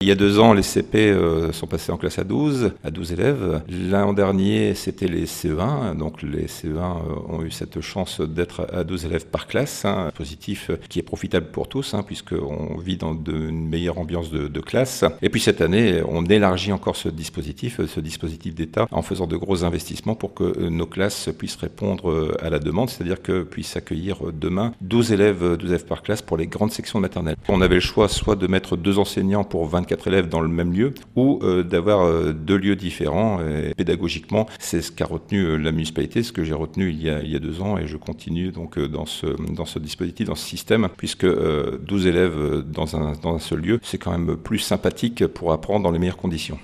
Il y a 2 ans, les CP sont passés en classe à 12 élèves. L'an dernier, c'était les CE1, donc les CE1 ont eu cette chance d'être à 12 élèves par classe, un dispositif qui est profitable pour tous, puisqu'on vit dans une meilleure ambiance de classe. Et puis cette année, on élargit encore ce dispositif d'État, en faisant de gros investissements pour que nos classes puissent répondre à la demande, c'est-à-dire que puissent accueillir demain 12 élèves par classe pour les grandes sections maternelles. On avait le choix soit de mettre 2 enseignants pour 24 élèves dans le même lieu, ou d'avoir 2 lieux différents. Et pédagogiquement, c'est ce qu'a retenu la municipalité, ce que j'ai retenu il y a 2 ans, et je continue donc dans ce dispositif, dans ce système, puisque 12 élèves dans un seul lieu, c'est quand même plus sympathique pour apprendre dans les meilleures conditions.